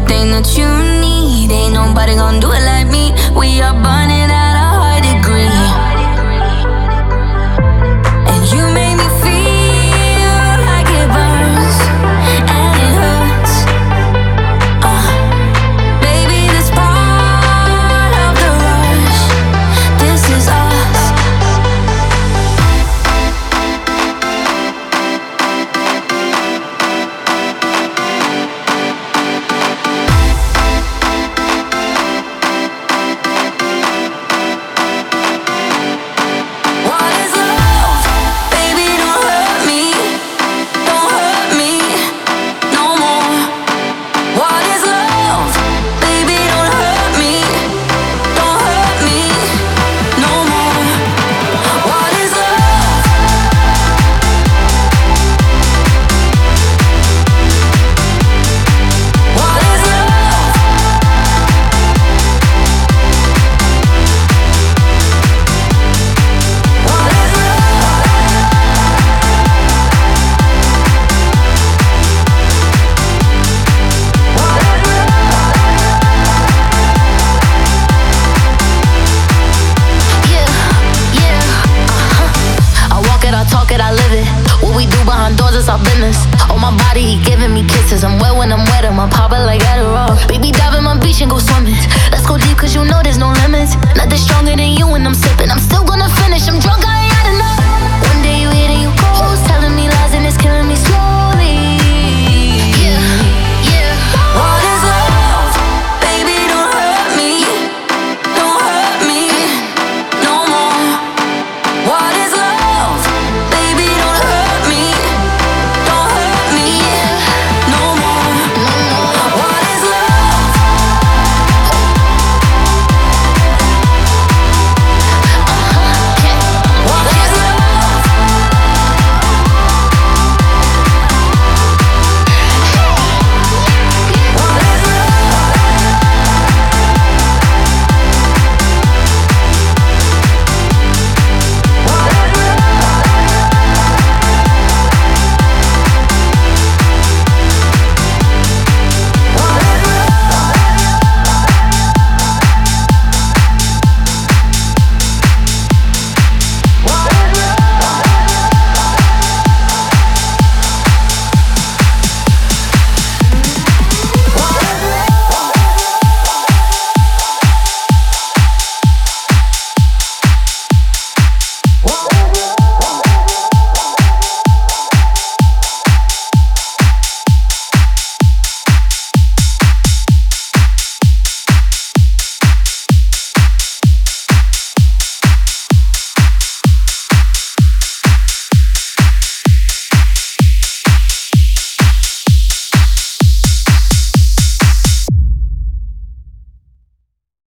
everything that you need. Ain't nobody gonna do it like me. We are burning at a high degree. And you make me feel like it burns and it hurts. Baby, this part of the rush. This is us. What is love? Baby, don't hurt me. Don't hurt me no more. What is love? Baby, don't hurt me. Don't hurt me no more. What is love? What is love? What is I walk it, I talk it, I live it. What we do behind doors is our business. On my body, he giving me kisses. I'm wet when I'm wet, I'm popping like Adderall. Baby, dive in my beach and go swimming. Let's go deep, cause you know there's no limits. Nothing stronger than you when I'm sipping. I'm still gonna finish, I'm drunk.